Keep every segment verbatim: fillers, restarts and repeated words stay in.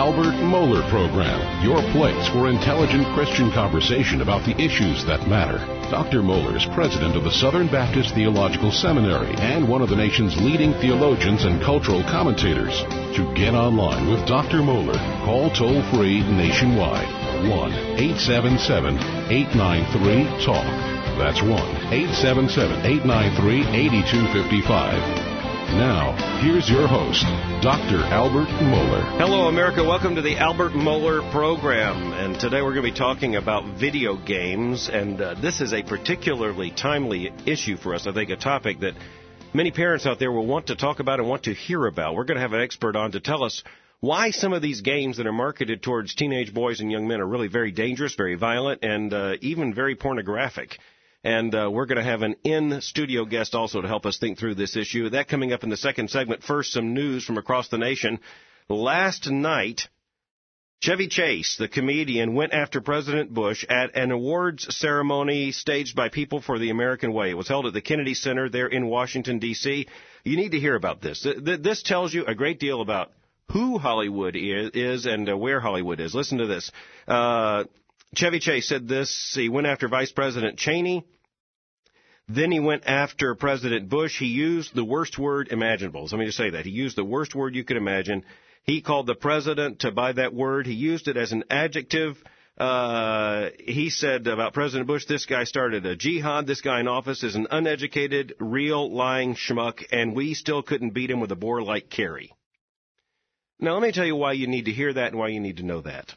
Albert Mohler Program, your place for intelligent Christian conversation about the issues that matter. Doctor Mohler is president of the Southern Baptist Theological Seminary and one of the nation's leading theologians and cultural commentators. To get online with Doctor Mohler, call toll-free nationwide, one eight seven seven, eight nine three, talk. That's one eight seven seven, eight nine three, eight two five five. Now, here's your host, Doctor Albert Mohler. Hello, America. Welcome to the Albert Mohler Program. And today we're going to be talking about video games. And uh, this is a particularly timely issue for us, I think, a topic that many parents out there will want to talk about and want to hear about. We're going to have an expert on to tell us why some of these games that are marketed towards teenage boys and young men are really very dangerous, very violent, and uh, even very pornographic. And uh, we're going to have an in-studio guest also to help us think through this issue. That coming up in the second segment. First, some news from across the nation. Last night, Chevy Chase, the comedian, went after President Bush at an awards ceremony staged by People for the American Way. It was held at the Kennedy Center there in Washington, D C You need to hear about this. This tells you a great deal about who Hollywood is and uh, where Hollywood is. Listen to this. Uh, Chevy Chase said this. He went after Vice President Cheney. Then he went after President Bush. He used the worst word imaginable. Let me just say that. He used the worst word you could imagine. He called the president to by that word. He used it as an adjective. Uh, he said about President Bush, this guy started a jihad. This guy in office is an uneducated, real lying schmuck, and we still couldn't beat him with a bore like Kerry. Now, let me tell you why you need to hear that and why you need to know that.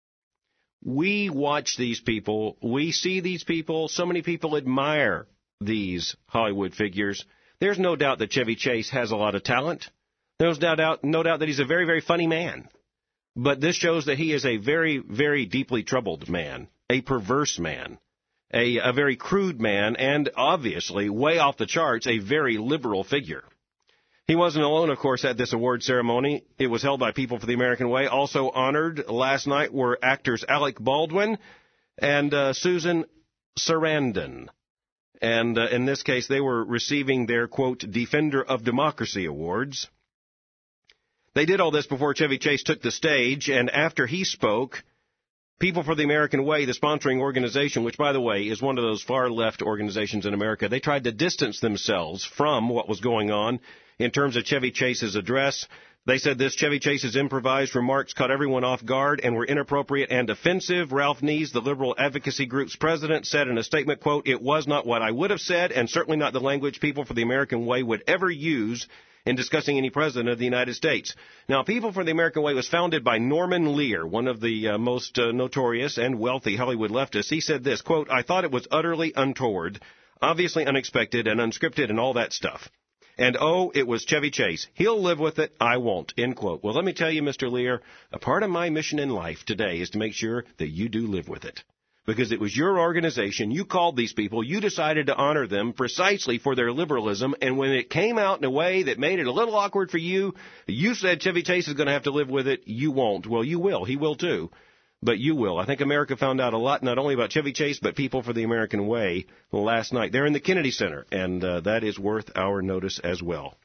We watch these people. We see these people. So many people admire these Hollywood figures. There's no doubt that Chevy Chase has a lot of talent. There's no doubt, no doubt that he's a very, very funny man. But this shows that he is a very, very deeply troubled man, a perverse man, a, a very crude man, and obviously, way off the charts, a very liberal figure. He wasn't alone, of course, at this award ceremony. It was held by People for the American Way. Also honored last night were actors Alec Baldwin and uh, Susan Sarandon. And uh, in this case, they were receiving their, quote, Defender of Democracy awards. They did all this before Chevy Chase took the stage, and after he spoke, People for the American Way, the sponsoring organization, which, by the way, is one of those far-left organizations in America, they tried to distance themselves from what was going on in terms of Chevy Chase's address. They said this, Chevy Chase's improvised remarks caught everyone off guard and were inappropriate and offensive. Ralph Nees, the liberal advocacy group's president, said in a statement, quote, it was not what I would have said and certainly not the language People for the American Way would ever use in discussing any president of the United States. Now, People for the American Way was founded by Norman Lear, one of the uh, most uh, notorious and wealthy Hollywood leftists. He said this, quote, I thought it was utterly untoward, obviously unexpected and unscripted and all that stuff. And, oh, it was Chevy Chase. He'll live with it. I won't, end quote. Well, let me tell you, Mister Lear, a part of my mission in life today is to make sure that you do live with it. Because it was your organization, you called these people, you decided to honor them precisely for their liberalism, and when it came out in a way that made it a little awkward for you, you said Chevy Chase is going to have to live with it. You won't. Well, you will. He will, too. But you will. I think America found out a lot, not only about Chevy Chase, but People for the American Way last night. They're in the Kennedy Center, and uh, that is worth our notice as well.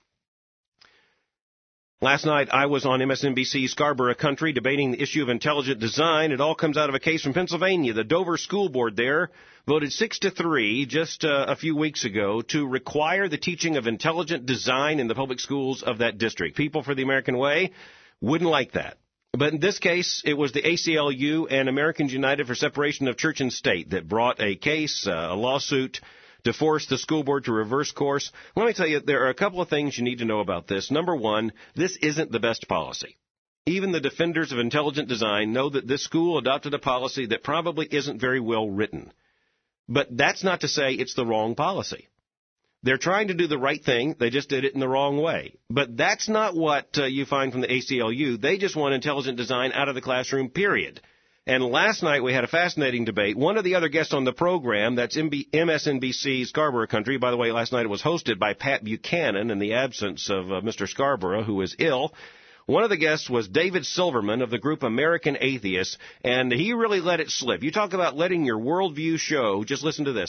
Last night, I was on M S N B C Scarborough Country debating the issue of intelligent design. It all comes out of a case from Pennsylvania. The Dover School Board there voted six to three just uh, a few weeks ago to require the teaching of intelligent design in the public schools of that district. People for the American Way wouldn't like that. But in this case, it was the A C L U and Americans United for Separation of Church and State that brought a case, uh, a lawsuit, to force the school board to reverse course. Let me tell you, there are a couple of things you need to know about this. Number one, this isn't the best policy. Even the defenders of intelligent design know that this school adopted a policy that probably isn't very well written. But that's not to say it's the wrong policy. They're trying to do the right thing. They just did it in the wrong way. But that's not what uh, you find from the A C L U. They just want intelligent design out of the classroom, period. And last night we had a fascinating debate. One of the other guests on the program, that's M S N B C Scarborough Country. By the way, last night it was hosted by Pat Buchanan in the absence of uh, Mister Scarborough, who is ill. One of the guests was David Silverman of the group American Atheists, and he really let it slip. You talk about letting your worldview show. Just listen to this.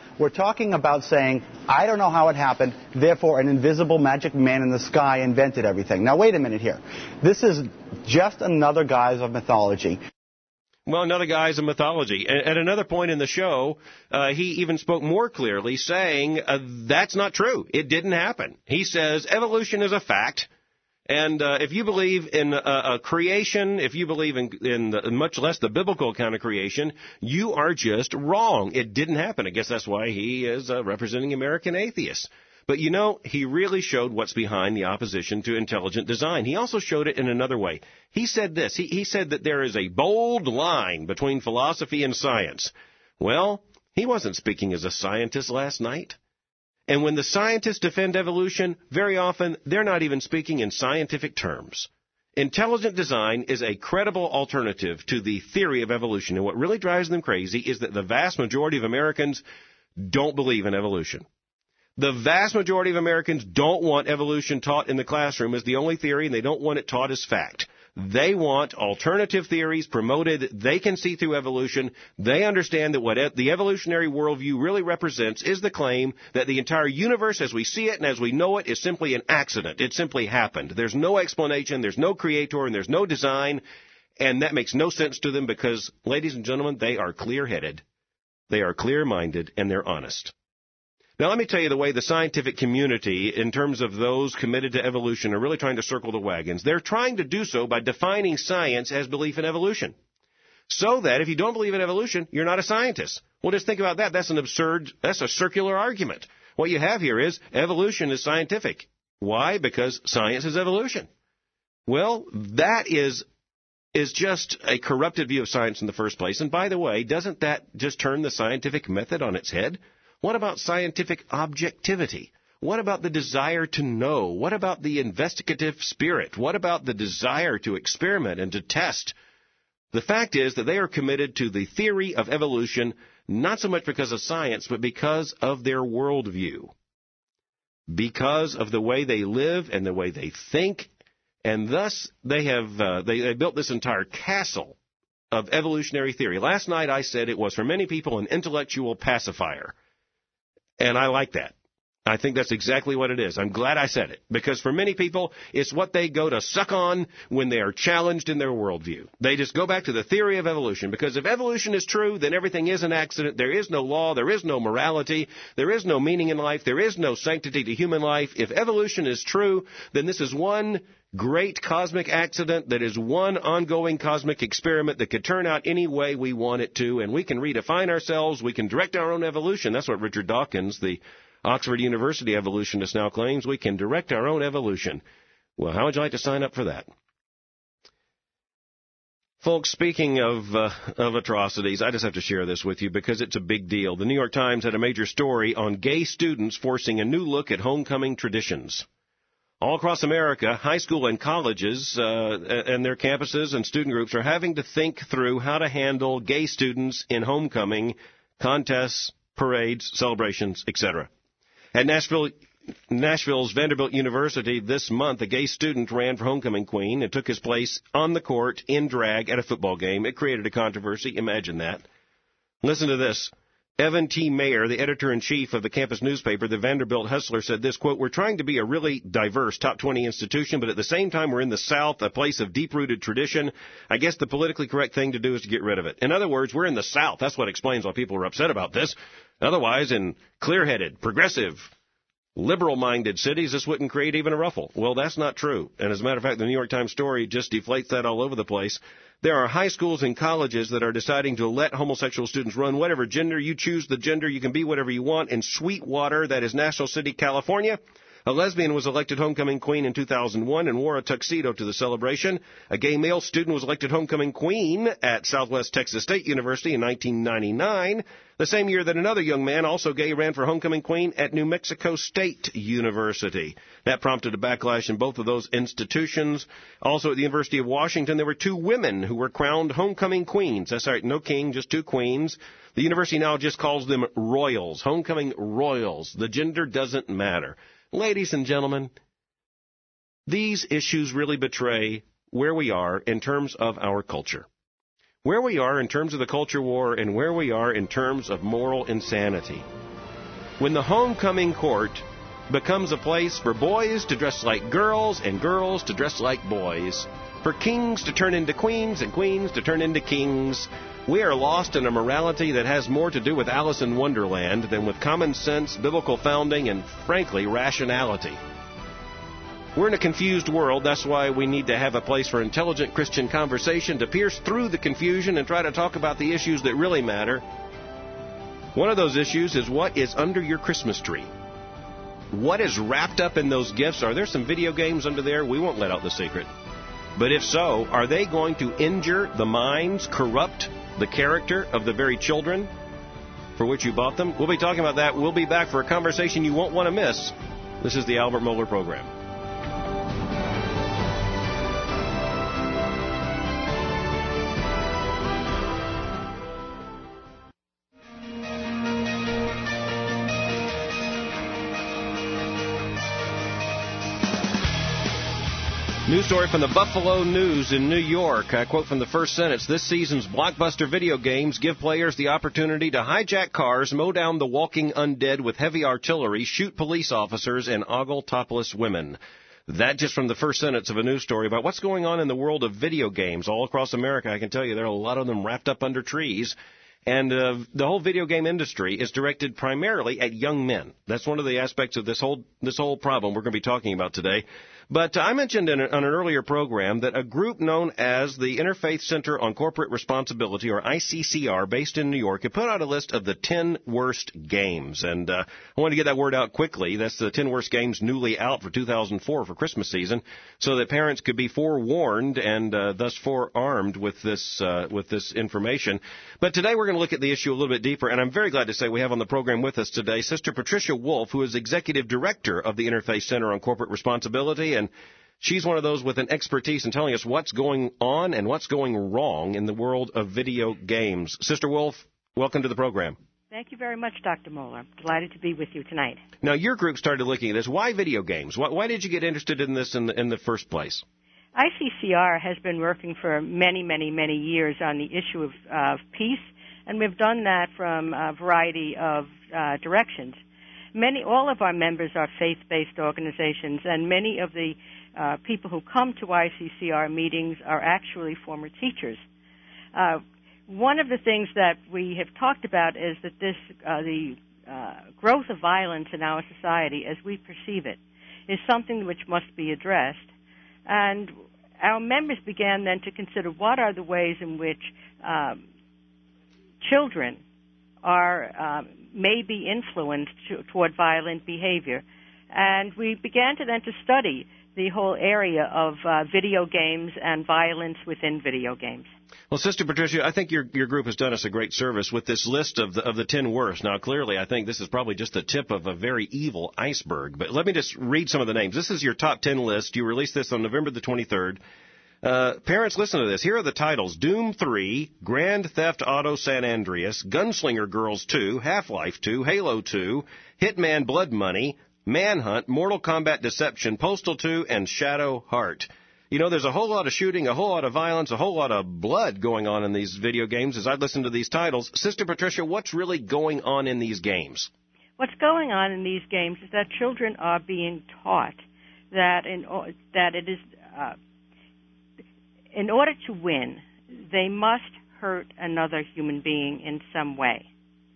We're talking about saying, I don't know how it happened, therefore an invisible magic man in the sky invented everything. Now, wait a minute here. This is just another guise of mythology. Well, another guise of mythology. At another point in the show, uh, he even spoke more clearly, saying uh, that's not true. It didn't happen. He says evolution is a fact. And uh, if you believe in a, a creation, if you believe in, in the, much less the biblical account of creation, you are just wrong. It didn't happen. I guess that's why he is uh, representing American atheists. But, you know, he really showed what's behind the opposition to intelligent design. He also showed it in another way. He said this. He, he said that there is a bold line between philosophy and science. Well, he wasn't speaking as a scientist last night. And when the scientists defend evolution, very often they're not even speaking in scientific terms. Intelligent design is a credible alternative to the theory of evolution. And what really drives them crazy is that the vast majority of Americans don't believe in evolution. The vast majority of Americans don't want evolution taught in the classroom as the only theory, and they don't want it taught as fact. They want alternative theories promoted. They can see through evolution. They understand that what the evolutionary worldview really represents is the claim that the entire universe as we see it and as we know it is simply an accident. It simply happened. There's no explanation. There's no creator, and there's no design. And that makes no sense to them because, ladies and gentlemen, they are clear-headed. They are clear-minded, and they're honest. Now, let me tell you the way the scientific community, in terms of those committed to evolution, are really trying to circle the wagons. They're trying to do so by defining science as belief in evolution. So that if you don't believe in evolution, you're not a scientist. Well, just think about that. That's an absurd, that's a circular argument. What you have here is evolution is scientific. Why? Because science is evolution. Well, that is is just a corrupted view of science in the first place. And by the way, doesn't that just turn the scientific method on its head? What about scientific objectivity? What about the desire to know? What about the investigative spirit? What about the desire to experiment and to test? The fact is that they are committed to the theory of evolution, not so much because of science, but because of their worldview. Because of the way they live and the way they think. And thus, they have uh, they, they built this entire castle of evolutionary theory. Last night I said it was, for many people, an intellectual pacifier. And I like that. I think that's exactly what it is. I'm glad I said it. Because for many people, it's what they go to suck on when they are challenged in their worldview. They just go back to the theory of evolution. Because if evolution is true, then everything is an accident. There is no law. There is no morality. There is no meaning in life. There is no sanctity to human life. If evolution is true, then this is one great cosmic accident that is one ongoing cosmic experiment that could turn out any way we want it to, and we can redefine ourselves. We can direct our own evolution. That's what Richard Dawkins, the Oxford University evolutionist, now claims. We can direct our own evolution. Well, how would you like to sign up for that? Folks, speaking of uh, of atrocities, I just have to share this with you because it's a big deal. The New York Times had a major story on gay students forcing a new look at homecoming traditions. All across America, high school and colleges uh, and their campuses and student groups are having to think through how to handle gay students in homecoming contests, parades, celebrations, et cetera. At Nashville, Nashville's Vanderbilt University this month, a gay student ran for homecoming queen and took his place on the court in drag at a football game. It created a controversy. Imagine that. Listen to this. Evan T. Mayer, the editor-in-chief of the campus newspaper, the Vanderbilt Hustler, said this, quote, "We're trying to be a really diverse top twenty institution, but at the same time we're in the South, a place of deep-rooted tradition. I guess the politically correct thing to do is to get rid of it." In other words, we're in the South. That's what explains why people are upset about this. Otherwise, in clear-headed, progressive, liberal-minded cities, this wouldn't create even a ruffle. Well, that's not true. And as a matter of fact, the New York Times story just deflates that all over the place. There are high schools and colleges that are deciding to let homosexual students run whatever gender you choose the gender. You can be whatever you want. In Sweetwater, that is National City, California, a lesbian was elected homecoming queen in two thousand one and wore a tuxedo to the celebration. A gay male student was elected homecoming queen at Southwest Texas State University in nineteen ninety-nine, the same year that another young man, also gay, ran for homecoming queen at New Mexico State University. That prompted a backlash in both of those institutions. Also at the University of Washington, there were two women who were crowned homecoming queens. That's right, no king, just two queens. The university now just calls them royals, homecoming royals. The gender doesn't matter. Ladies and gentlemen, these issues really betray where we are in terms of our culture, where we are in terms of the culture war, and where we are in terms of moral insanity. when the homecoming court becomes a place for boys to dress like girls and girls to dress like boys, for kings to turn into queens and queens to turn into kings. We are lost in a morality that has more to do with Alice in Wonderland than with common sense, biblical founding, and, frankly, rationality. We're in a confused world. That's why we need to have a place for intelligent Christian conversation to pierce through the confusion and try to talk about the issues that really matter. One of those issues is what is under your Christmas tree. What is wrapped up in those gifts? Are there some video games under there? We won't let out the secret. But if so, are they going to injure the minds, corrupt the character of the very children for which you bought them? We'll be talking about that. We'll be back for a conversation you won't want to miss. This is the Albert Mohler Program. News story from the Buffalo News in New York. I quote from the first sentence. This season's blockbuster video games give players the opportunity to hijack cars, mow down the walking undead with heavy artillery, shoot police officers, and ogle topless women. That just from the first sentence of a news story about what's going on in the world of video games all across America. I can tell you there are a lot of them wrapped up under trees. And uh, the whole video game industry is directed primarily at young men. That's one of the aspects of this whole this whole problem we're going to be talking about today. But I mentioned in a, on an earlier program that a group known as the Interfaith Center on Corporate Responsibility, or I C C R, based in New York, had put out a list of the ten worst games. And uh, I want to get that word out quickly. That's the ten worst games newly out for two thousand four for Christmas season, so that parents could be forewarned and uh, thus forearmed with this uh, with this information. But today we're going to look at the issue a little bit deeper, and I'm very glad to say we have on the program with us today Sister Patricia Wolf, who is Executive Director of the Interfaith Center on Corporate Responsibility, and she's one of those with an expertise in telling us what's going on and what's going wrong in the world of video games. Sister Wolf, welcome to the program. Thank you very much, Doctor Mohler. I'm delighted to be with you tonight. Now, your group started looking at this. Why video games? Why, why did you get interested in this in the, in the first place? I C C R has been working for many, many, many years on the issue of uh, peace, and we've done that from a variety of uh, directions. Many, all of our members are faith-based organizations, and many of the uh, people who come to I C C R meetings are actually former teachers. Uh, one of the things that we have talked about is that this, uh, the uh, growth of violence in our society, as we perceive it, is something which must be addressed. And our members began then to consider what are the ways in which um, children are um, may be influenced to, toward violent behavior. And we began to then to study the whole area of uh, video games and violence within video games. Well, Sister Patricia, I think your your group has done us a great service with this list of the of the ten worst. Now, clearly, I think this is probably just the tip of a very evil iceberg. But let me just read some of the names. This is your top ten list. You released this on November the twenty-third. Uh, parents, listen to this. Here are the titles: Doom three, Grand Theft Auto San Andreas, Gunslinger Girls two, Half-Life two, Halo two, Hitman Blood Money, Manhunt, Mortal Kombat Deception, Postal two, and Shadow Heart. You know, there's a whole lot of shooting, a whole lot of violence, a whole lot of blood going on in these video games as I listen to these titles. Sister Patricia, what's really going on in these games? What's going on in these games is that children are being taught that in that it is uh, in order to win, they must hurt another human being in some way.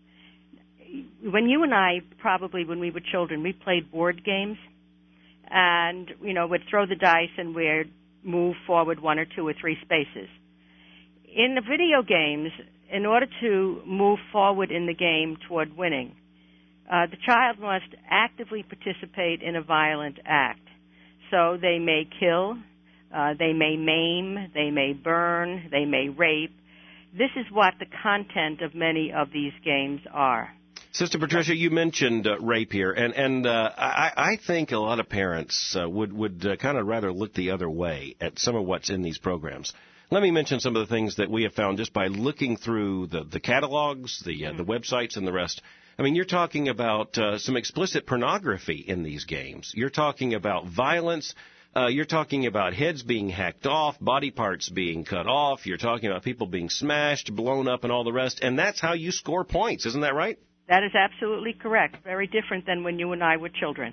When you and I, probably when we were children, we played board games, and, you know, we'd throw the dice and we'd move forward one or two or three spaces. In the video games, in order to move forward in the game toward winning, uh, the child must actively participate in a violent act. So they may kill, uh, they may maim, they may burn, they may rape. This is what the content of many of these games are. Sister Patricia, you mentioned uh, rape here, and and uh, I, I think a lot of parents uh, would would uh, kind of rather look the other way at some of what's in these programs. Let me mention some of the things that we have found just by looking through the the catalogs, the uh, the websites, and the rest. I mean, you're talking about uh, some explicit pornography in these games. You're talking about violence. Uh, you're talking about heads being hacked off, body parts being cut off. You're talking about people being smashed, blown up, and all the rest. And that's how you score points. Isn't that right? That is absolutely correct. Very different than when you and I were children.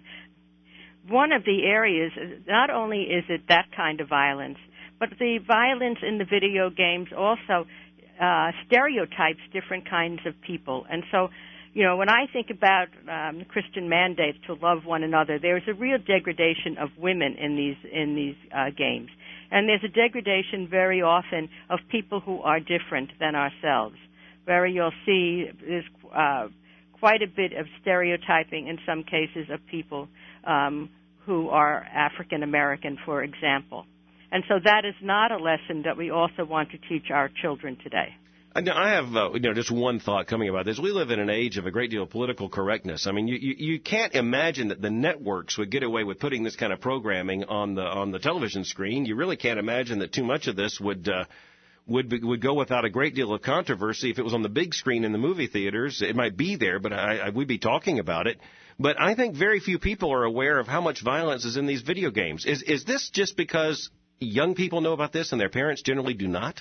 One of the areas, not only is it that kind of violence, but the violence in the video games also uh, stereotypes different kinds of people. And so, you know, when I think about um, the Christian mandate to love one another, there's a real degradation of women in these in these uh, games. And there's a degradation very often of people who are different than ourselves. Where you'll see there's uh, quite a bit of stereotyping in some cases of people um, who are African American, for example. And so that is not a lesson that we also want to teach our children today. I have uh, you know, just one thought coming about this. We live in an age of a great deal of political correctness. I mean, you, you, you can't imagine that the networks would get away with putting this kind of programming on the on the television screen. You really can't imagine that too much of this would uh, would be, would go without a great deal of controversy. If it was on the big screen in the movie theaters, it might be there, but I, I, we'd be talking about it. But I think very few people are aware of how much violence is in these video games. Is is this just because young people know about this and their parents generally do not?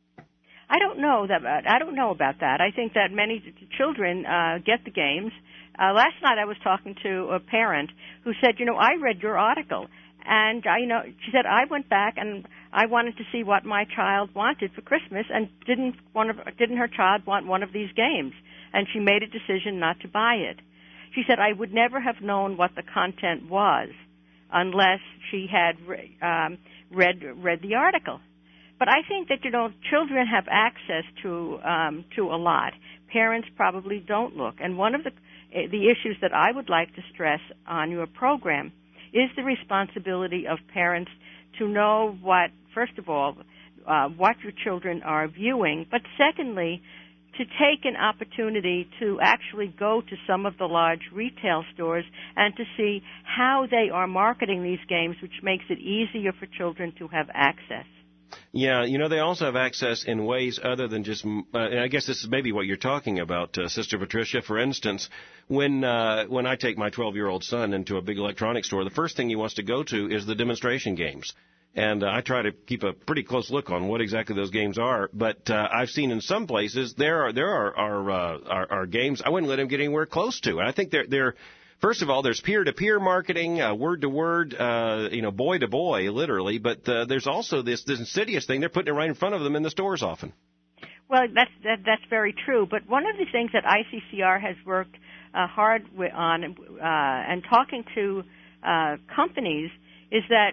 I don't know that. I don't know about that. I think that many children uh, get the games. Uh, last night I was talking to a parent who said, you know, I read your article, and I, you know, she said I went back and I wanted to see what my child wanted for Christmas, and didn't one of didn't her child want one of these games, and she made a decision not to buy it. She said I would never have known what the content was unless she had um, read read the article. But I think that, you know, children have access to um, to a lot. Parents probably don't look. And one of the the issues that I would like to stress on your program is the responsibility of parents to know what, first of all, uh, what your children are viewing, but secondly, to take an opportunity to actually go to some of the large retail stores and to see how they are marketing these games, which makes it easier for children to have access. Yeah, you know, they also have access in ways other than just, uh, and I guess this is maybe what you're talking about, uh, Sister Patricia. For instance, when uh, when I take my twelve-year-old son into a big electronics store, the first thing he wants to go to is the demonstration games. And uh, I try to keep a pretty close look on what exactly those games are. But uh, I've seen in some places there are there are are, uh, are are games I wouldn't let him get anywhere close to. And I think they're they're First of all, there's peer-to-peer marketing, uh, word-to-word, uh, you know, boy-to-boy, literally. But uh, there's also this, this insidious thing. They're putting it right in front of them in the stores often. Well, that's that, that's very true. But one of the things that I C C R has worked uh, hard on uh, and talking to uh, companies is that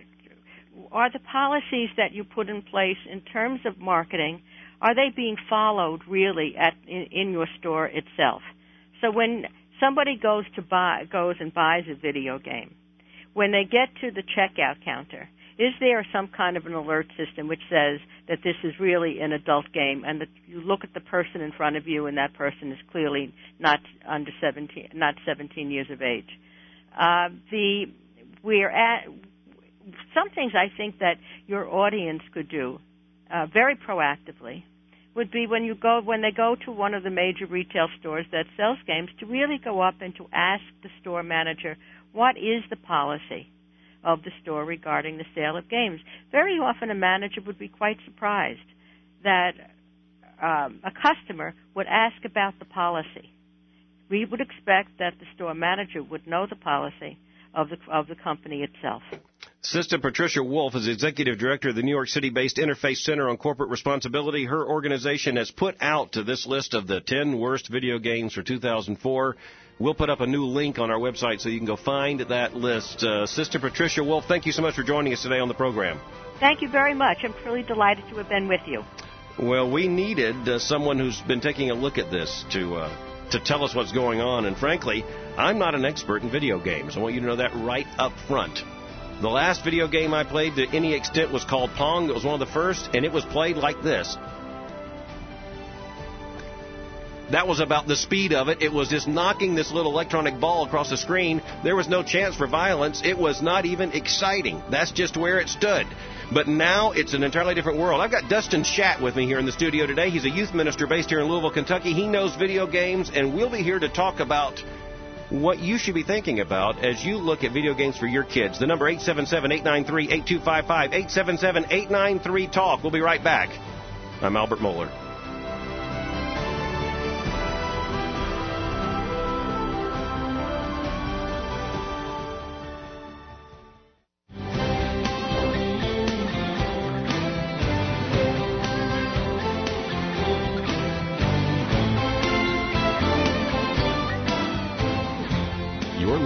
are the policies that you put in place in terms of marketing, are they being followed really at in, in your store itself? So when somebody goes to buy, goes and buys a video game, when they get to the checkout counter, is there some kind of an alert system which says that this is really an adult game, and that you look at the person in front of you, and that person is clearly not under seventeen, not seventeen years of age? Uh, the we're at some things I think that your audience could do uh, very proactively would be when you go when they go to one of the major retail stores that sells games, to really go up and to ask the store manager, what is the policy of the store regarding the sale of games? Very often a manager would be quite surprised that um, a customer would ask about the policy. We would expect that the store manager would know the policy of the of the company itself. Sister Patricia Wolf is Executive Director of the New York City-based Interface Center on Corporate Responsibility. Her organization has put out to this list of the ten worst video games for two thousand four. We'll put up a new link on our website so you can go find that list. Uh, Sister Patricia Wolf, thank you so much for joining us today on the program. Thank you very much. I'm truly delighted to have been with you. Well, we needed uh, someone who's been taking a look at this to uh, to tell us what's going on. And frankly, I'm not an expert in video games. I want you to know that right up front. The last video game I played to any extent was called Pong. It was one of the first, and it was played like this. That was about the speed of it. It was just knocking this little electronic ball across the screen. There was no chance for violence. It was not even exciting. That's just where it stood. But now it's an entirely different world. I've got Dustin Schatt with me here in the studio today. He's a youth minister based here in Louisville, Kentucky. He knows video games, and we'll be here to talk about what you should be thinking about as you look at video games for your kids. The number eight seven seven, eight nine three, eight two five five, eight seven seven, eight nine three, TALK. We'll be right back. I'm Albert Mohler.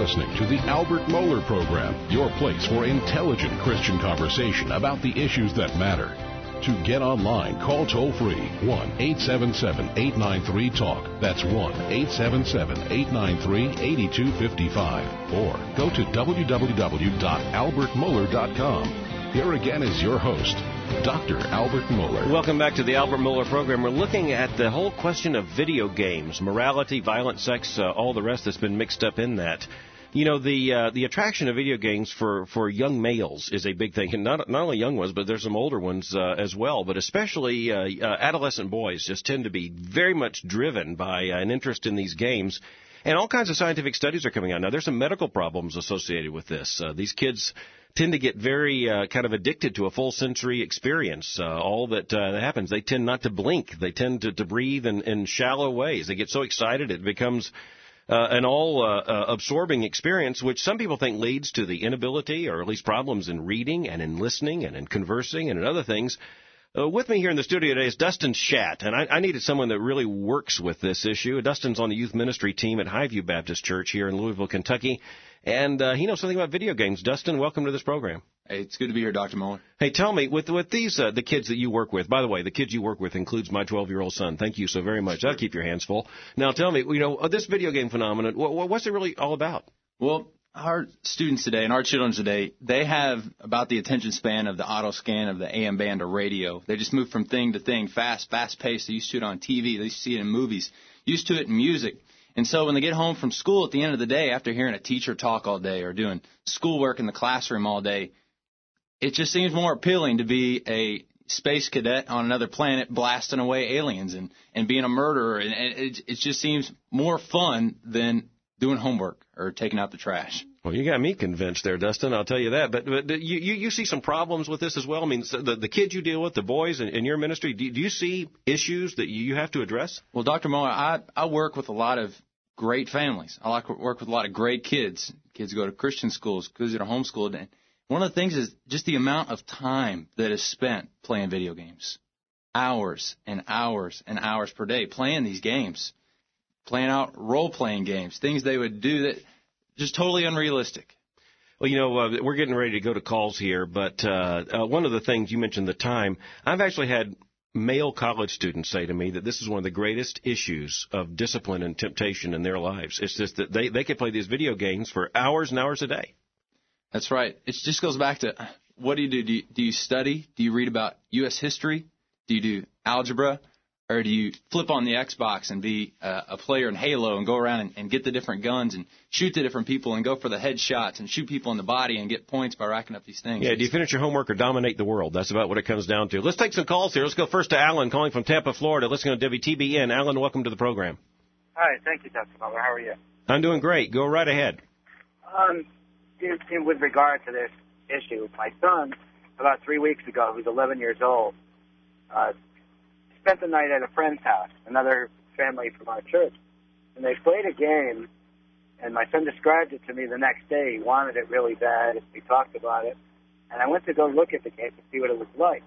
listening to the Albert Mohler Program, your place for intelligent Christian conversation about the issues that matter. To get online, call toll-free one eight seven seven, eight nine three, TALK. That's one eight seven seven, eight nine three, eight two five five. Or go to w w w dot albert mohler dot com. Here again is your host, Doctor Albert Mohler. Welcome back to the Albert Mohler Program. We're looking at the whole question of video games, morality, violent sex, uh, all the rest that's been mixed up in that. You know, the uh, the attraction of video games for, for young males is a big thing. And not not only young ones, but there's some older ones uh, as well. But especially uh, uh, adolescent boys just tend to be very much driven by uh, an interest in these games. And all kinds of scientific studies are coming out now. There's some medical problems associated with this. Uh, these kids tend to get very uh, kind of addicted to a full sensory experience. Uh, all that, uh, that happens, they tend not to blink. They tend to, to breathe in, in shallow ways. They get so excited it becomes uh, an all-absorbing uh, uh, experience, which some people think leads to the inability or at least problems in reading and in listening and in conversing and in other things. Uh, with me here in the studio today is Dustin Schatt, and I, I needed someone that really works with this issue. Dustin's on the youth ministry team at Highview Baptist Church here in Louisville, Kentucky, and uh, he knows something about video games. Dustin, welcome to this program. Hey, it's good to be here, Doctor Mohler. Hey, tell me, with with these uh, the kids that you work with, by the way, the kids you work with includes my twelve-year-old son. Thank you so very much. That'll keep your hands full. Now, tell me, you know, this video game phenomenon, what, what's it really all about? Well, our students today and our children today, they have about the attention span of the auto scan of the A M band or radio. They just move from thing to thing, fast, fast-paced. They used to it on T V. They used to see it in movies. Used to it in music. And so when they get home from school at the end of the day, after hearing a teacher talk all day or doing schoolwork in the classroom all day, it just seems more appealing to be a space cadet on another planet blasting away aliens and, and being a murderer. And it, it just seems more fun than doing homework or taking out the trash. Well, you got me convinced there, Dustin, I'll tell you that. But, but you, you, you see some problems with this as well? I mean, the, the kids you deal with, the boys in, in your ministry, do, do you see issues that you have to address? Well, Doctor Mohler, I, I work with a lot of great families. I like to work with a lot of great kids. Kids go to Christian schools, kids that are homeschooled. And one of the things is just the amount of time that is spent playing video games. Hours and hours and hours per day playing these games. Playing out role-playing games, things they would do that just totally unrealistic. Well, you know, uh, we're getting ready to go to calls here, but uh, uh, one of the things, you mentioned the time, I've actually had male college students say to me that this is one of the greatest issues of discipline and temptation in their lives. It's just that they, they could play these video games for hours and hours a day. That's right. It just goes back to, what do you do? Do you, do you study? Do you read about U S history? Do you do algebra? Or do you flip on the Xbox and be uh, a player in Halo and go around and, and get the different guns and shoot the different people and go for the headshots and shoot people in the body and get points by racking up these things? Yeah, do you finish your homework or dominate the world? That's about what it comes down to. Let's take some calls here. Let's go first to Alan calling from Tampa, Florida. Let's go to W T B N. Alan, welcome to the program. Hi, thank you, Doctor Mohler. How are you? I'm doing great. Go right ahead. Um, in, in, with regard to this issue, my son, about three weeks ago, who's eleven years old, uh, spent the night at a friend's house, another family from our church, and they played a game, and my son described it to me the next day. He wanted it really bad, and we talked about it, and I went to go look at the game to see what it was like.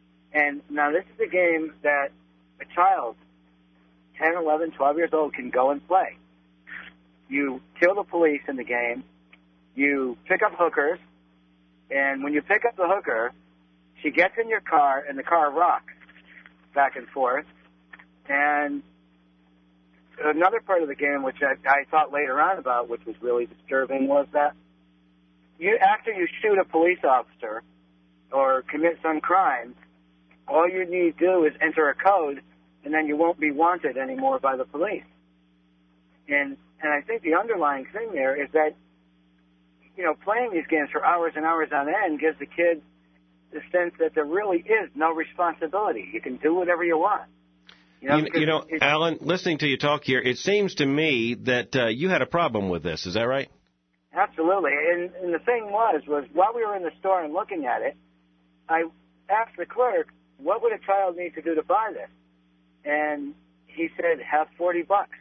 And now this is a game that a child, ten, eleven, twelve years old, can go and play. You kill the police in the game, you pick up hookers, and when you pick up the hooker, she gets in your car, and the car rocks back and forth. And another part of the game, which I, I thought later on about, which was really disturbing, was that you, after you shoot a police officer or commit some crime, all you need to do is enter a code, and then you won't be wanted anymore by the police. And and I think the underlying thing there is that, you know, playing these games for hours and hours on end gives the kids the sense that there really is no responsibility. You can do whatever you want. You know, you, you know Alan, listening to you talk here, it seems to me that uh, you had a problem with this. Is that right? Absolutely. And, and the thing was, was while we were in the store and looking at it, I asked the clerk, what would a child need to do to buy this? And he said, have forty bucks.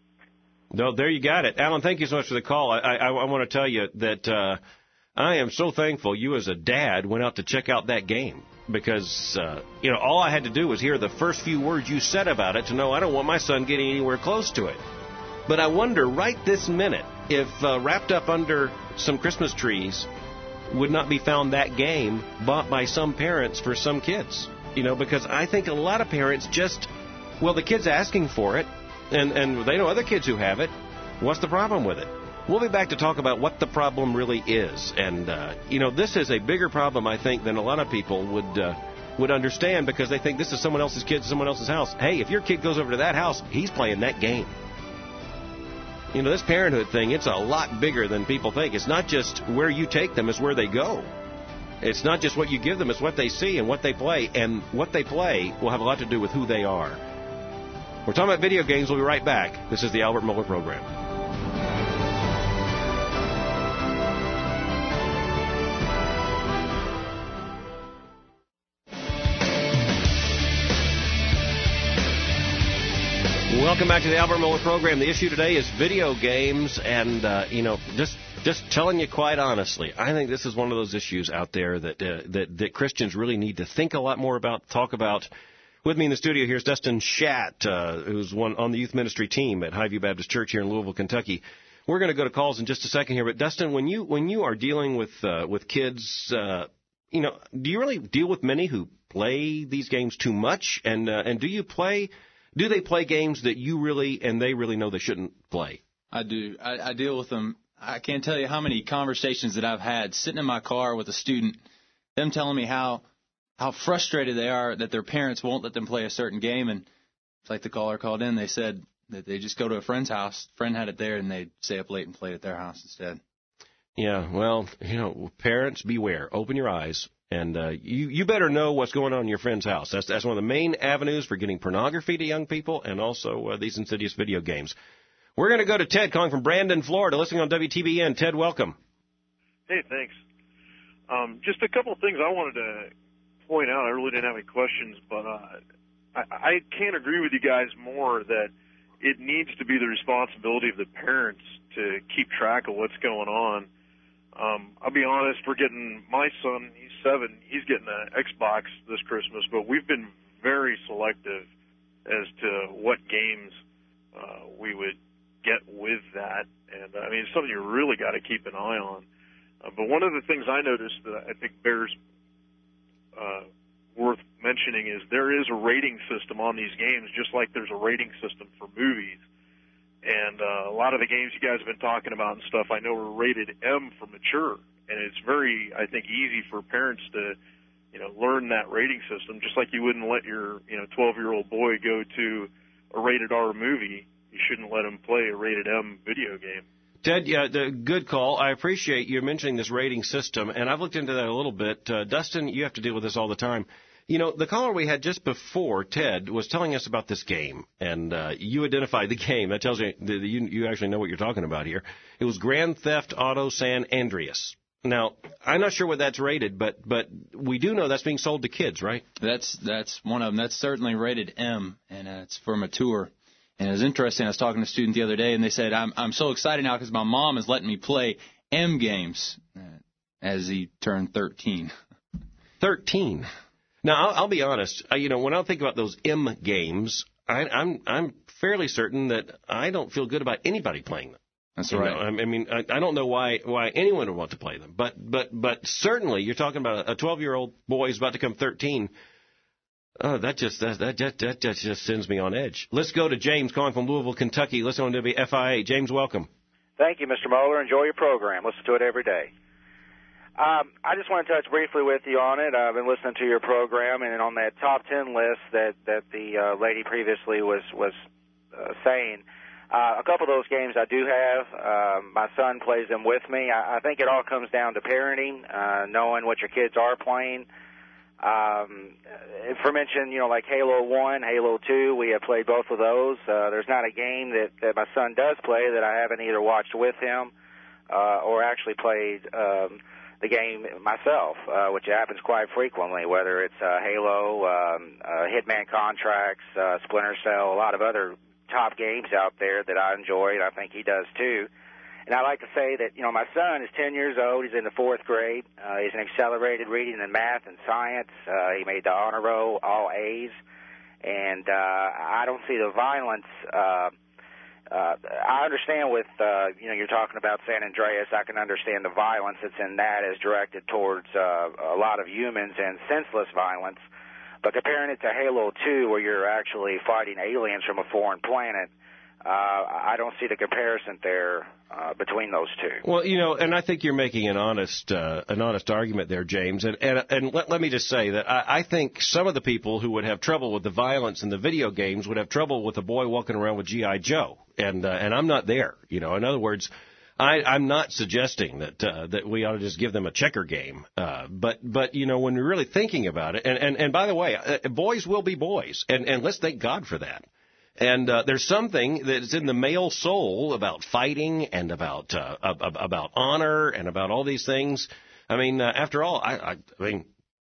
No, there you got it. Alan, thank you so much for the call. I, I, I want to tell you that uh, I am so thankful you as a dad went out to check out that game because, uh, you know, all I had to do was hear the first few words you said about it to know I don't want my son getting anywhere close to it. But I wonder right this minute if uh, wrapped up under some Christmas trees would not be found that game bought by some parents for some kids. You know, because I think a lot of parents just, well, the kid's asking for it, and, and they know other kids who have it. What's the problem with it? We'll be back to talk about what the problem really is. And, uh, you know, this is a bigger problem, I think, than a lot of people would uh, would understand, because they think this is someone else's kid, someone else's house. Hey, if your kid goes over to that house, he's playing that game. You know, this parenthood thing, it's a lot bigger than people think. It's not just where you take them, it's where they go. It's not just what you give them, it's what they see and what they play. And what they play will have a lot to do with who they are. We're talking about video games. We'll be right back. This is the Albert Mohler Program. Welcome back to the Albert Mohler Program. The issue today is video games, and, uh, you know, just just telling you quite honestly, I think this is one of those issues out there that, uh, that that Christians really need to think a lot more about, talk about. With me in the studio here is Dustin Schatt, uh, who's one on the youth ministry team at Highview Baptist Church here in Louisville, Kentucky. We're going to go to calls in just a second here, but Dustin, when you when you are dealing with uh, with kids, uh, you know, do you really deal with many who play these games too much, and uh, and do you play? Do they play games that you really and they really know they shouldn't play? I do. I, I deal with them. I can't tell you how many conversations that I've had sitting in my car with a student, them telling me how how frustrated they are that their parents won't let them play a certain game. And it's like the caller called in. They said that they just go to a friend's house. Friend had it there, and they'd stay up late and play at their house instead. Yeah, well, you know, parents, beware. Open your eyes. And uh, you you better know what's going on in your friend's house. That's that's one of the main avenues for getting pornography to young people, and also uh, these insidious video games. We're going to go to Ted calling from Brandon, Florida, listening on W T B N. Ted, welcome. Hey, thanks. Um, just a couple of things I wanted to point out. I really didn't have any questions, but uh, I, I can't agree with you guys more that it needs to be the responsibility of the parents to keep track of what's going on. Um, I'll be honest, we're getting, my son, he's seven, he's getting an Xbox this Christmas, but we've been very selective as to what games uh, we would get with that. And, I mean, it's something you really got to keep an eye on. Uh, but one of the things I noticed that I think bears uh, worth mentioning is there is a rating system on these games, just like there's a rating system for movies. And uh, a lot of the games you guys have been talking about and stuff, I know are rated M for mature. And it's very, I think, easy for parents to, you know, learn that rating system, just like you wouldn't let your, you know, twelve-year-old boy go to a rated R movie. You shouldn't let him play a rated M video game. Ted, yeah, the good call. I appreciate you mentioning this rating system, and I've looked into that a little bit. Uh, Dustin, you have to deal with this all the time. You know, the caller we had just before, Ted, was telling us about this game, and uh, you identified the game. That tells you that you, you actually know what you're talking about here. It was Grand Theft Auto San Andreas. Now, I'm not sure what that's rated, but but we do know that's being sold to kids, right? That's that's one of them. That's certainly rated M, and uh, it's for mature. And it was interesting. I was talking to a student the other day, and they said, I'm I'm so excited now because my mom is letting me play M games uh, as he turned thirteen. thirteen. Now, I'll, I'll be honest. I, you know, when I think about those M games, I, I'm I'm fairly certain that I don't feel good about anybody playing them. That's you right. Know, I mean, I, I don't know why why anyone would want to play them, but but but certainly you're talking about a twelve-year-old boy who's about to come thirteen. Oh, that just that that that, that just, just sends me on edge. Let's go to James calling from Louisville, Kentucky. Listen on W F I A. James, welcome. Thank you, Mister Mohler. Enjoy your program. Listen to it every day. Um, I just want to touch briefly with you on it. I've been listening to your program, and on that top ten list that that the uh, lady previously was was uh, saying, uh, a couple of those games I do have. Uh, my son plays them with me. I, I think it all comes down to parenting, uh, knowing what your kids are playing. Um, for mention, you know, like Halo one, Halo two, we have played both of those. Uh, there's not a game that, that my son does play that I haven't either watched with him uh, or actually played um, the game myself, uh, which happens quite frequently, whether it's uh, Halo, um, uh, Hitman Contracts, uh, Splinter Cell, a lot of other top games out there that I enjoy, and I think he does too. And I like to say that, you know, my son is ten years old. He's in the fourth grade. Uh, he's in accelerated reading in math and science. Uh, he made the honor roll, all A's. And uh, I don't see the violence uh, uh, I understand with, uh, you know, you're talking about San Andreas. I can understand the violence that's in that is directed towards uh, a lot of humans and senseless violence. But comparing it to Halo two, where you're actually fighting aliens from a foreign planet, uh, I don't see the comparison there uh, between those two. Well, you know, and I think you're making an honest uh, an honest argument there, James. And and, and let, let me just say that I, I think some of the people who would have trouble with the violence in the video games would have trouble with a boy walking around with G I. Joe. And uh, and I'm not there. You know, in other words, I, I'm not suggesting that uh, that we ought to just give them a checker game. Uh, but but you know, when we're really thinking about it, and and, and by the way, uh, boys will be boys, and and let's thank God for that. And uh, there's something that's in the male soul about fighting and about uh, about honor and about all these things. I mean, uh, after all, I, I, I mean,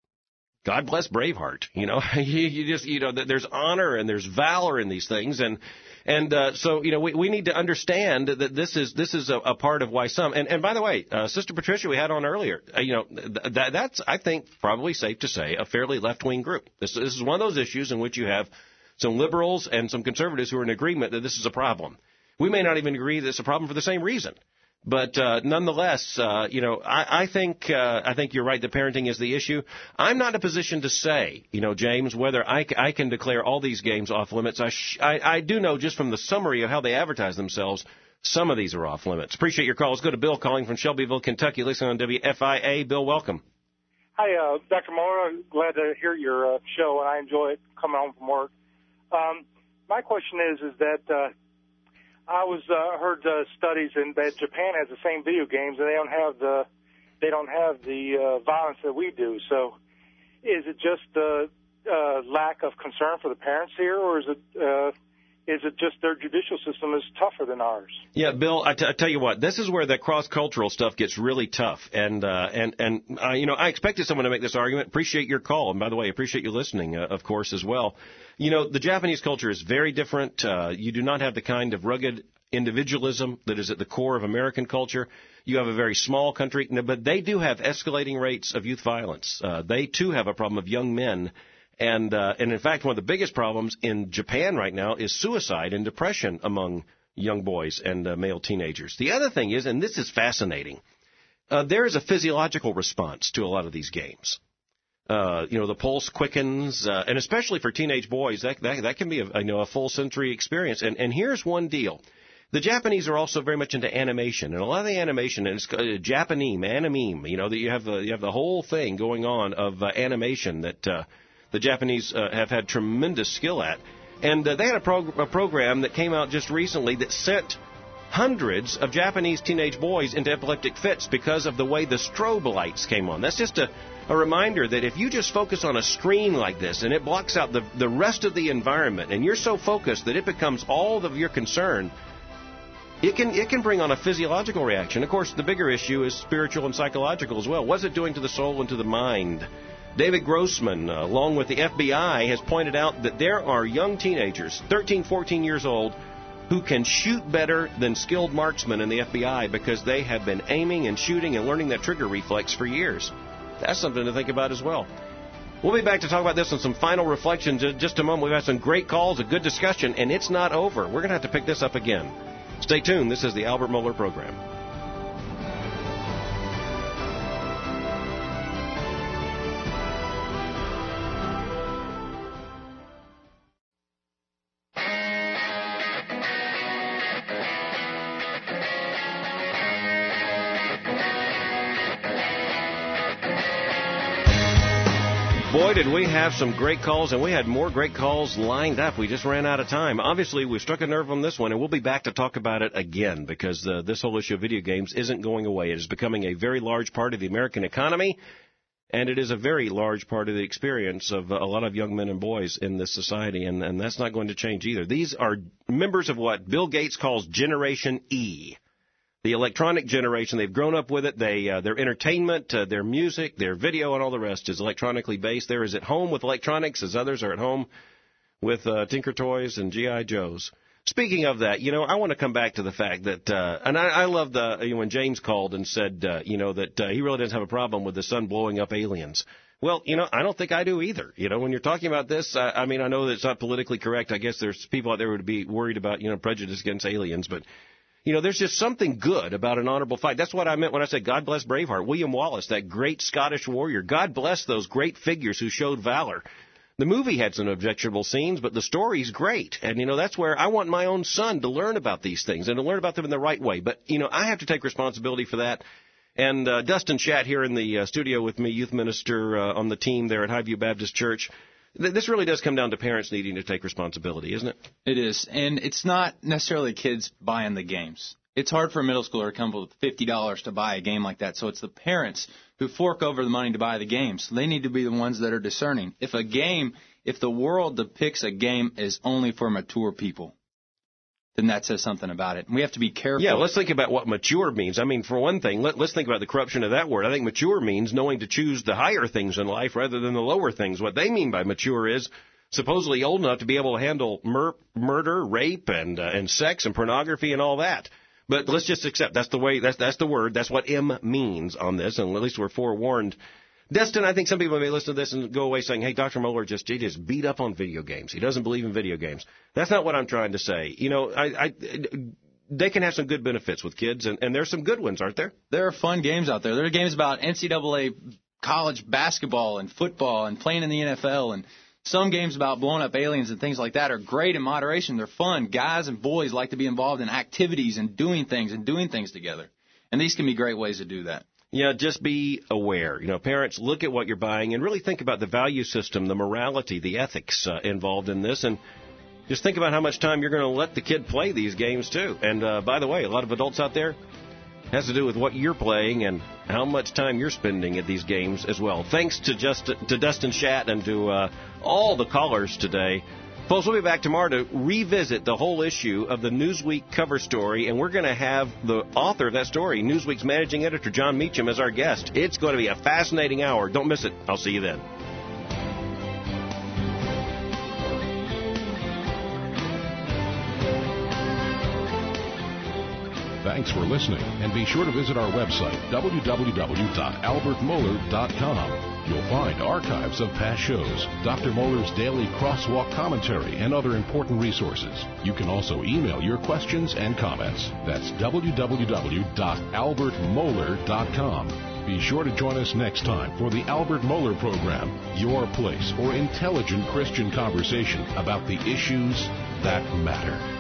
God bless Braveheart. You know, you, you just you know, there's honor and there's valor in these things, and and uh, so you know, we we need to understand that this is this is a, a part of why some. And and by the way, uh, Sister Patricia, we had on earlier. Uh, you know, th- that that's I think probably safe to say a fairly left wing group. This this is one of those issues in which you have some liberals and some conservatives who are in agreement that this is a problem. We may not even agree that it's a problem for the same reason. But uh, nonetheless, uh, you know, I, I think uh, I think you're right that parenting is the issue. I'm not in a position to say, you know, James, whether I, I can declare all these games off limits. I, sh- I I do know just from the summary of how they advertise themselves, some of these are off limits. Appreciate your call. Let's go to Bill calling from Shelbyville, Kentucky, listening on W F I A. Bill, welcome. Hi, uh, Doctor Moore. I'm glad to hear your uh, show, and I enjoy it coming home from work. Um, my question is, is that uh, I was uh, heard uh, studies in that Japan has the same video games, and they don't have the they don't have the uh, violence that we do. So, is it just uh, uh, lack of concern for the parents here, or is it uh, is it just their judicial system is tougher than ours? Yeah, Bill, I, t- I tell you what, this is where that cross-cultural stuff gets really tough. And, uh, and, and uh, you know, I expected someone to make this argument. Appreciate your call. And by the way, appreciate you listening, uh, of course, as well. You know, the Japanese culture is very different. Uh, you do not have the kind of rugged individualism that is at the core of American culture. You have a very small country, but they do have escalating rates of youth violence. Uh, they, too, have a problem of young men. And, uh, and in fact, one of the biggest problems in Japan right now is suicide and depression among young boys and uh, male teenagers. The other thing is, and this is fascinating, uh, there is a physiological response to a lot of these games. Uh, you know, the pulse quickens, uh, and especially for teenage boys, that that, that can be a, you know, a full sensory experience. And, and here's one deal. The Japanese are also very much into animation, and a lot of the animation is uh, Japanese, anime. You know, that you have the you have the whole thing going on of uh, animation that uh, the Japanese uh, have had tremendous skill at. And uh, they had a, prog- a program that came out just recently that sent hundreds of Japanese teenage boys into epileptic fits because of the way the strobe lights came on. That's just a, a reminder that if you just focus on a screen like this and it blocks out the, the rest of the environment and you're so focused that it becomes all of your concern, it can it can bring on a physiological reaction. Of course, the bigger issue is spiritual and psychological as well. What's it doing to the soul and to the mind? David Grossman, uh, along with the F B I, has pointed out that there are young teenagers, thirteen, fourteen years old, who can shoot better than skilled marksmen in the F B I because they have been aiming and shooting and learning that trigger reflex for years. That's something to think about as well. We'll be back to talk about this and some final reflections in just a moment. We've had some great calls, a good discussion, and it's not over. We're going to have to pick this up again. Stay tuned. This is the Albert Mohler Program. Boy, did we have some great calls, and we had more great calls lined up. We just ran out of time. Obviously, we struck a nerve on this one, and we'll be back to talk about it again because uh, this whole issue of video games isn't going away. It is becoming a very large part of the American economy, and it is a very large part of the experience of a lot of young men and boys in this society, and, and that's not going to change either. These are members of what Bill Gates calls Generation E. The electronic generation, they've grown up with it. They, uh, their entertainment, uh, their music, their video, and all the rest is electronically based. They're as at home with electronics as others are at home with uh, Tinker Toys and G I. Joes. Speaking of that, you know, I want to come back to the fact that, uh, and I, I love the, you know, when James called and said, uh, you know, that uh, he really doesn't have a problem with the sun blowing up aliens. Well, you know, I don't think I do either. You know, when you're talking about this, uh, I mean, I know that it's not politically correct. I guess there's people out there who would be worried about, you know, prejudice against aliens. But, you know, there's just something good about an honorable fight. That's what I meant when I said God bless Braveheart. William Wallace, that great Scottish warrior. God bless those great figures who showed valor. The movie had some objectionable scenes, but the story's great. And, you know, that's where I want my own son to learn about these things and to learn about them in the right way. But, you know, I have to take responsibility for that. And uh, Dustin Schatt here in the uh, studio with me, youth minister uh, on the team there at Highview Baptist Church. Th- this really does come down to parents needing to take responsibility, isn't it? It is. And it's not necessarily kids buying the games. It's hard for a middle schooler to come up with fifty dollars to buy a game like that. So it's the parents who fork over the money to buy the games. They need to be the ones that are discerning. If a game, if the world depicts a game as only for mature people, then that says something about it. And we have to be careful. Yeah, let's think about what mature means. I mean, for one thing, let, let's think about the corruption of that word. I think mature means knowing to choose the higher things in life rather than the lower things. What they mean by mature is supposedly old enough to be able to handle mur- murder, rape, and uh, and sex and pornography and all that. But let's just accept that's the way, that's that's the word, that's what M means on this, and at least we're forewarned. Destin, I think some people may listen to this and go away saying, hey, Doctor Mohler just, he just beat up on video games. He doesn't believe in video games. That's not what I'm trying to say. You know, I, I, they can have some good benefits with kids, and, and there's some good ones, aren't there? There are fun games out there. There are games about N C double A college basketball and football and playing in the N F L, and some games about blowing up aliens and things like that are great in moderation. They're fun. Guys and boys like to be involved in activities and doing things and doing things together. And these can be great ways to do that. Yeah, just be aware. You know, parents, look at what you're buying and really think about the value system, the morality, the ethics uh, involved in this. And just think about how much time you're going to let the kid play these games, too. And, uh, by the way, a lot of adults out there, has to do with what you're playing and how much time you're spending at these games as well. Thanks to just to Dustin Schatt and to uh, all the callers today. Folks, we'll be back tomorrow to revisit the whole issue of the Newsweek cover story, and we're going to have the author of that story, Newsweek's managing editor, John Meacham, as our guest. It's going to be a fascinating hour. Don't miss it. I'll see you then. Thanks for listening, and be sure to visit our website, w w w dot albert mohler dot com. You'll find archives of past shows, Doctor Mohler's daily crosswalk commentary, and other important resources. You can also email your questions and comments. That's w w w dot albert mohler dot com. Be sure to join us next time for the Albert Mohler Program, your place for intelligent Christian conversation about the issues that matter.